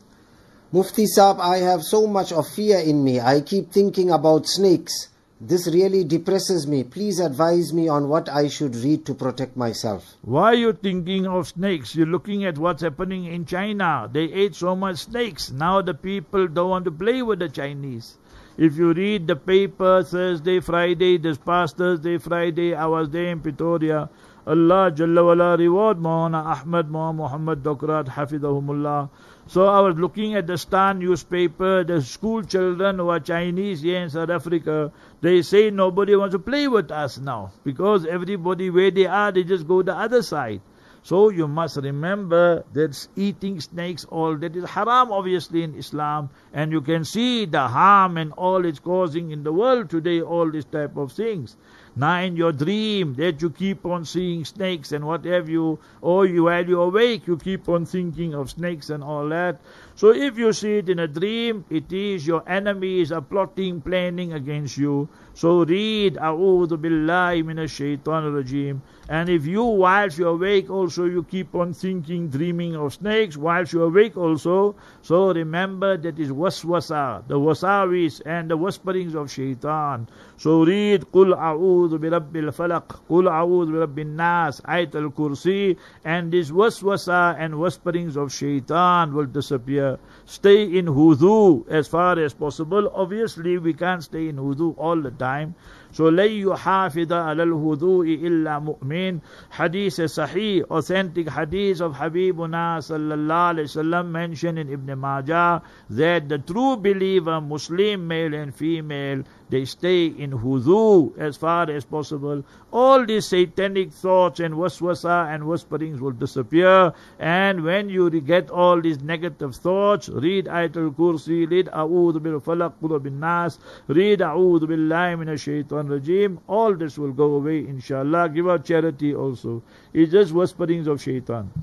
Mufti Saab, I have so much of fear in me. I keep thinking about snakes. This really depresses me. Please advise me on what I should read to protect myself. Why are you thinking of snakes? You're looking at what's happening in China. They ate so much snakes. Now the people don't want to play with the Chinese. If you read the paper Thursday, Friday, this past Thursday, Friday, I was there in Pretoria. Allah Jalla wala reward Maulana Ahmad Muhammad Dokrat Hafidahumullah. So I was looking at the Star newspaper, the school children who are Chinese here in South Africa, they say nobody wants to play with us now because everybody where they are, they just go the other side. So you must remember that eating snakes, all that is haram obviously in Islam, and you can see the harm and all it's causing in the world today, all these type of things. Now in your dream that you keep on seeing snakes and what have you, or you while you're awake you keep on thinking of snakes and all that. So if you see it in a dream, it is your enemies are plotting, planning against you. So read A'udhu Billahi Minash Shaitanir Rajim. And if you whilst you're awake also you keep on thinking, dreaming of snakes whilst you're awake also, so remember that is waswasa, the wasawis and the whisperings of shaitan. So read Qul A'udhu Bi Rabbil Falaq, Qul A'udhu Bi Rabbin Nas, Ayat al-Kursi, and this waswasa and whisperings of shaitan will disappear. Stay in wudu as far as possible. Obviously we can't stay in wudu all the time. So لَن يُحَافِظَ عَلَى الْوُضُوءِ إِلَّا مُؤْمِنٌ. Hadith is sahih, authentic hadith of Habibuna sallallahu alayhi wasallam mentioned in Ibn Majah that the true believer, Muslim male and female, they stay in hudu as far as possible. All these satanic thoughts and waswasa and whisperings will disappear. And when you get all these negative thoughts, read Ayatul Kursi, read A'udhu bil Falaq, Qul bin Nas, read A'udhu billahi minash shaitan rajim. All this will go away, inshallah. Give out charity also. It's just whisperings of shaitan.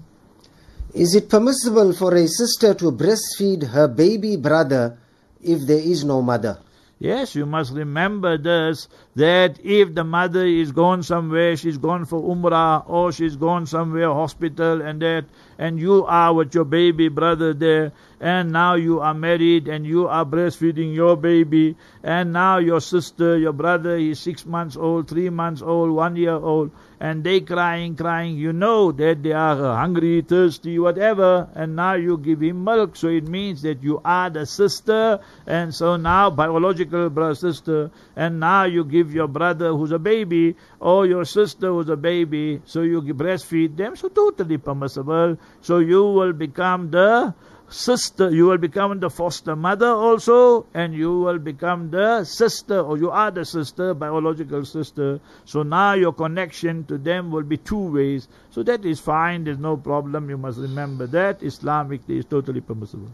Is it permissible for a sister to breastfeed her baby brother if there is no mother? Yes, you must remember this, that if the mother is gone somewhere, she's gone for umrah, or she's gone somewhere, hospital and that, and you are with your baby brother there, and now you are married and you are breastfeeding your baby, and now your sister, your brother is six months old, three months old, one year old, and they crying, crying, you know that they are hungry, thirsty, whatever, and now you give him milk, so it means that you are the sister, and so now biological brother, sister, and now you give your brother who's a baby, or your sister who's a baby, so you breastfeed them, so totally permissible, so you will become the sister, you will become the foster mother also, and you will become the sister, or you are the sister, biological sister. So now your connection to them will be two ways. So that is fine, there's no problem. You must remember that Islamically is totally permissible.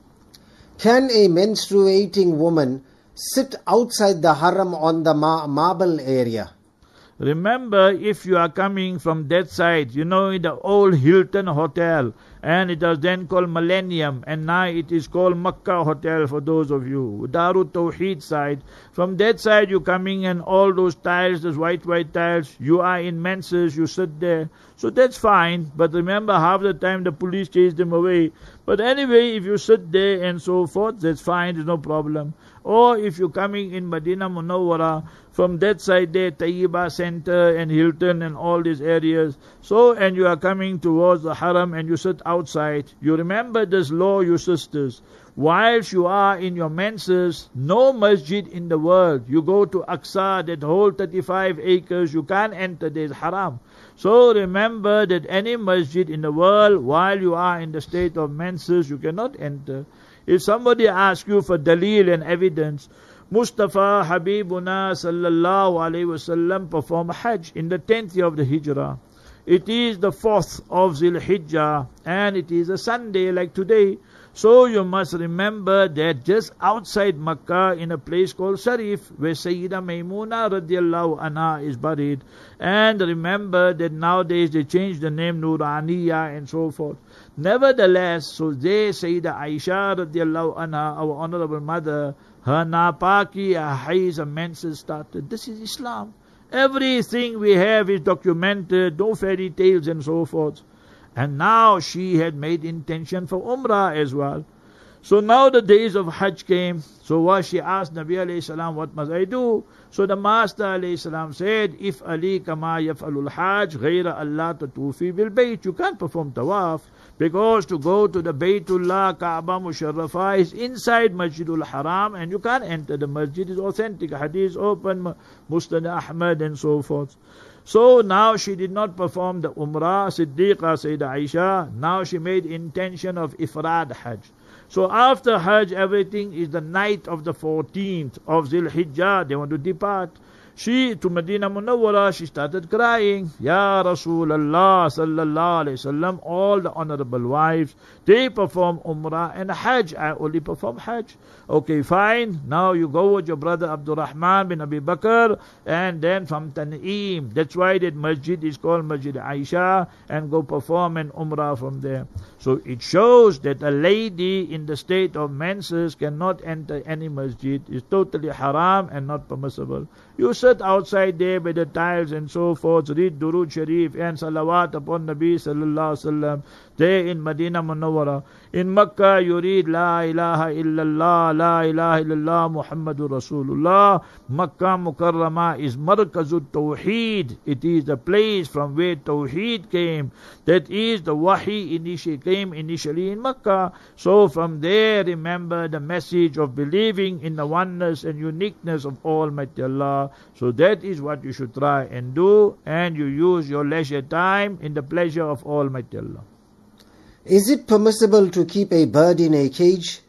Can a menstruating woman sit outside the haram on the ma- marble area? Remember, if you are coming from that side, you know, in the old Hilton Hotel, and it was then called Millennium, and now it is called Makkah Hotel for those of you, Darut Tawheed side. From that side you coming, and all those tiles, those white white tiles, you are in menses, you sit there. So that's fine, but remember, half the time the police chase them away. But anyway, if you sit there and so forth, that's fine, there's no problem. Or if you're coming in Medina Munawwara, from that side there, Tayyiba Center and Hilton and all these areas, so, and you are coming towards the Haram and you sit outside, you remember this law, you sisters. Whilst you are in your menses, no masjid in the world. You go to Aqsa, that whole thirty-five acres, you can't enter, there's haram. So remember that any masjid in the world, while you are in the state of menses, you cannot enter. If somebody asks you for dalil and evidence, Mustafa Habibuna sallallahu alayhi wasallam performed Hajj in the tenth year of the Hijrah. It is the fourth of Zil Hijjah, and it is a Sunday like today. So you must remember that just outside Makkah, in a place called Sharif, where Sayyida Maymuna radiallahu anha is buried, and remember that nowadays they changed the name Nuraniya and so forth. Nevertheless, so there Sayyida Aisha radiallahu anha, our honorable mother, her napaki, her hayz, her menses started. This is Islam. Everything we have is documented, no fairy tales and so forth. And now she had made intention for Umrah as well. So now the days of Hajj came. So what she asked Nabi alayhi salam, what must I do? So the Master alayhi salam said, if Ali kama yaf'alul Hajj, ghayra Allah tatufi bil bayt. You can't perform tawaf, because to go to the Baytullah, Kaaba Musharrafah is inside Masjidul Haram, and you can't enter the masjid. It's authentic. Hadith open, Musnad Ahmad and so forth. So now she did not perform the Umrah, Siddiqa Sayyidah Aisha. Now she made intention of Ifrad Hajj. So after Hajj, everything is the night of the fourteenth of Zil Hijjah. They want to depart. She, to Medina Munawwara, she started crying, Ya Rasulullah sallallahu alayhi wasallam, all the honorable wives, they perform Umrah and Hajj. I only perform Hajj. Okay, fine. Now you go with your brother Abdul Rahman bin Abi Bakr, and then from Tan'im. That's why that masjid is called Masjid Aisha, and go perform an Umrah from there. So it shows that a lady in the state of menses cannot enter any masjid. It's totally haram and not permissible. You sit outside there by the tiles and so forth, read Durud Sharif and Salawat upon Nabi sallallahu alaihi wasallam. There in Medina Munawwara. In Makkah you read La ilaha illallah, La ilaha illallah, Muhammadur Rasulullah. Makkah Mukarramah is Markazut Tawheed. It is the place from where Tawheed came. That is the Wahi initially came initially in Makkah. So from there, remember the message of believing in the oneness and uniqueness of Almighty Allah. So that is what you should try and do, and you use your leisure time in the pleasure of Almighty Allah. Is it permissible to keep a bird in a cage?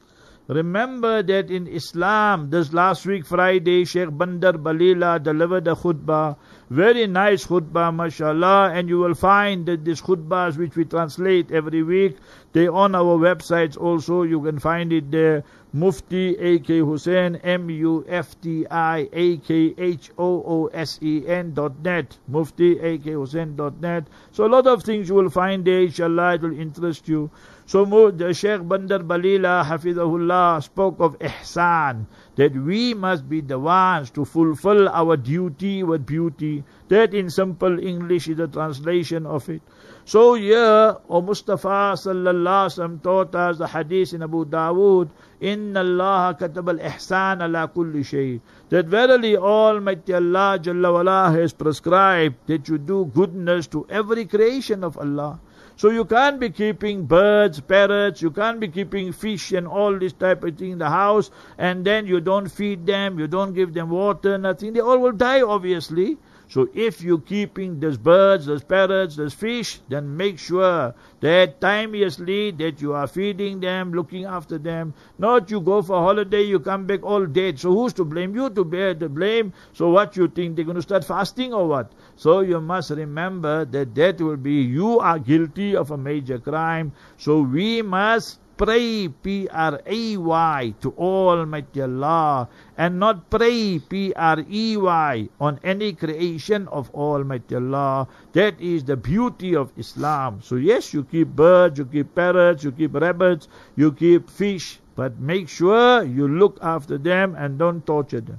Remember that in Islam, this last week Friday, Sheikh Bandar Balila delivered a khutbah, very nice khutbah, mashallah, and you will find that these khutbahs which we translate every week, they on our websites also, you can find it there, Mufti A K Hussain, M U F T I A K H O O S E N dot net, Mufti A K Hussain dot net. So a lot of things you will find there, inshallah, it will interest you. So the Sheikh Bandar Balila, Hafidahullah, spoke of ihsan, that we must be the ones to fulfill our duty with beauty. That in simple English is the translation of it. So here, O Mustafa sallallahu alaihi wasallam taught us the hadith in Abu Dawood, Inna Allah katab al-ihsan ala kulli shay. That verily Almighty Allah Jalla wala has prescribed that you do goodness to every creation of Allah. So you can't be keeping birds, parrots, you can't be keeping fish and all this type of thing in the house, and then you don't feed them, you don't give them water, nothing. They all will die, obviously. So if you're keeping those birds, those parrots, those fish, then make sure that timeously that you are feeding them, looking after them. Not you go for a holiday, you come back all dead. So who's to blame? You to bear the blame. So what you think, they're going to start fasting or what? So you must remember that that will be, you are guilty of a major crime. So we must pray, P R A Y, to Almighty Allah, and not pray, P R E Y, on any creation of Almighty Allah. That is the beauty of Islam. So yes, you keep birds, you keep parrots, you keep rabbits, you keep fish, but make sure you look after them and don't torture them.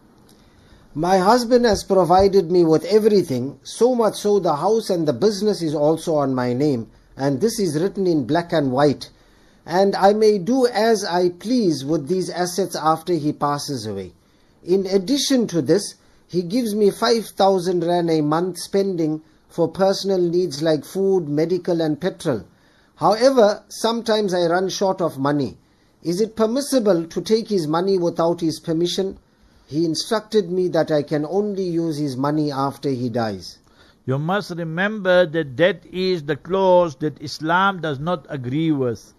My husband has provided me with everything, so much so the house and the business is also on my name, and this is written in black and white. And I may do as I please with these assets after he passes away. In addition to this, he gives me five thousand rand a month spending for personal needs like food, medical and petrol. However, sometimes I run short of money. Is it permissible to take his money without his permission? He instructed me that I can only use his money after he dies. You must remember that that is the clause that Islam does not agree with.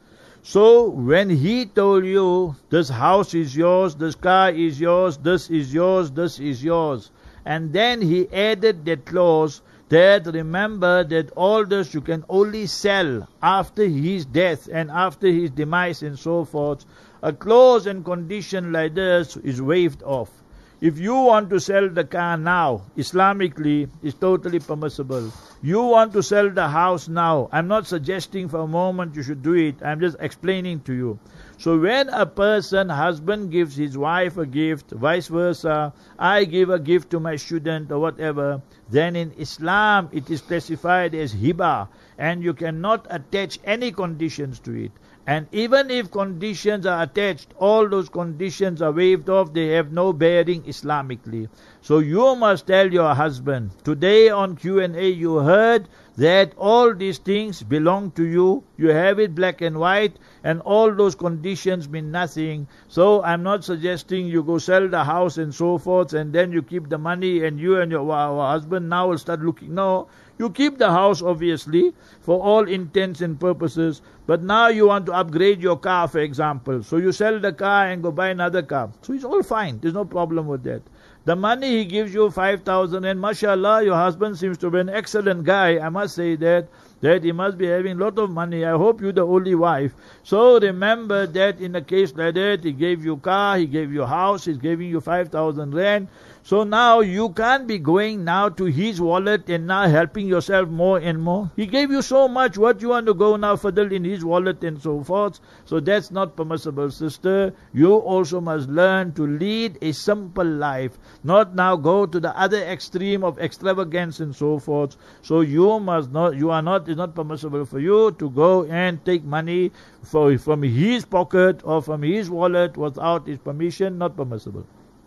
So when he told you, this house is yours, this car is yours, this is yours, this is yours, and then he added that clause that remember that all this you can only sell after his death and after his demise and so forth, a clause and condition like this is waived off. If you want to sell the car now, Islamically, it's totally permissible. You want to sell the house now, I'm not suggesting for a moment you should do it, I'm just explaining to you. So when a person, husband gives his wife a gift, vice versa, I give a gift to my student or whatever, then in Islam it is specified as hiba, and you cannot attach any conditions to it. And even if conditions are attached, all those conditions are waived off, they have no bearing Islamically. So you must tell your husband, today on Q and A you heard that all these things belong to you, you have it black and white, and all those conditions mean nothing. So I'm not suggesting you go sell the house and so forth, and then you keep the money and you and your our husband now will start looking. No, you keep the house obviously for all intents and purposes, but now you want to upgrade your car, for example. So you sell the car and go buy another car. So it's all fine, there's no problem with that. The money he gives you, five thousand, and mashallah, your husband seems to be an excellent guy, I must say that, that he must be having a lot of money. I hope you're the only wife. So remember that in a case like that, he gave you car, he gave you house, he's giving you five thousand rand. So now you can't be going now to his wallet and now helping yourself more and more. He gave you so much, what you want to go now fiddle in his wallet and so forth. So that's not permissible, sister. You also must learn to lead a simple life, not now go to the other extreme of extravagance and so forth. So you must not, you are not, it's not permissible for you to go and take money for, from his pocket or from his wallet without his permission, not permissible.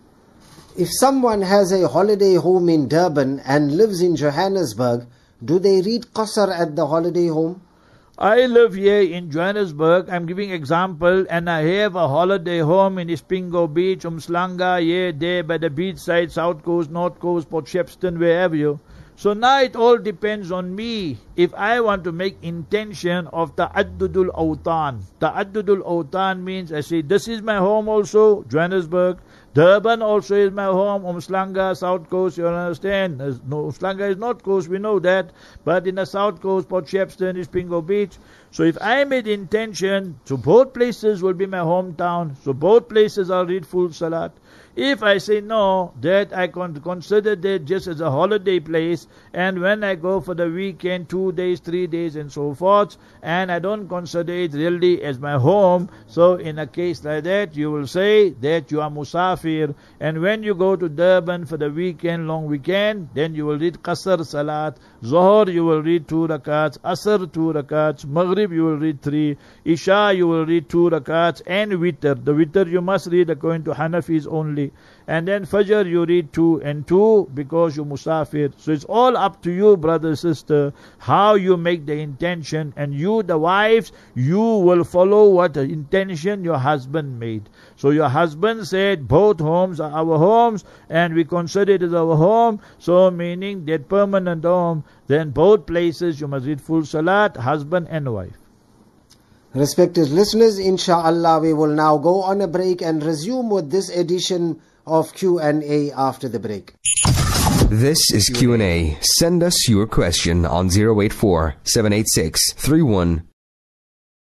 If someone has a holiday home in Durban and lives in Johannesburg, do they read Qasr at the holiday home? I live here in Johannesburg, I'm giving example, and I have a holiday home in Ispingo Beach, Umslanga, here, there, by the beach side, South Coast, North Coast, Port Shepstone, wherever you. So now it all depends on me. If I want to make intention of Ta'addudul Awtan. Ta'addudul Awtan means I say, this is my home also, Johannesburg. Durban also is my home, Umslanga, South Coast, you understand? No, Umslanga is not coast, we know that. But in the South Coast, Port Shepstone is Pingo Beach. So if I made intention, so both places will be my hometown. So both places I'll read full salat. If I say no, that I can consider that just as a holiday place, and when I go for the weekend, two days, three days and so forth, and I don't consider it really as my home, so in a case like that, you will say that you are musafir, and when you go to Durban for the weekend, long weekend, then you will read Qasr Salat, Zohar you will read two rakats, Asr two rakats, Maghrib you will read three, Isha you will read two rakats, and Witr. The Witr you must read according to Hanafis only. And then Fajr you read two and two because you musafir. So it's all up to you, brother, sister, how you make the intention. And you, the wives, you will follow what the intention your husband made. So your husband said both homes are our homes and we consider it as our home. So meaning that permanent home, then both places you must read full salat, husband and wife. Respected listeners, inshallah we will now go on a break and resume with this edition of Q and A after the break. This is Q and A. Send us your question on zero eight four, seven eight six, three one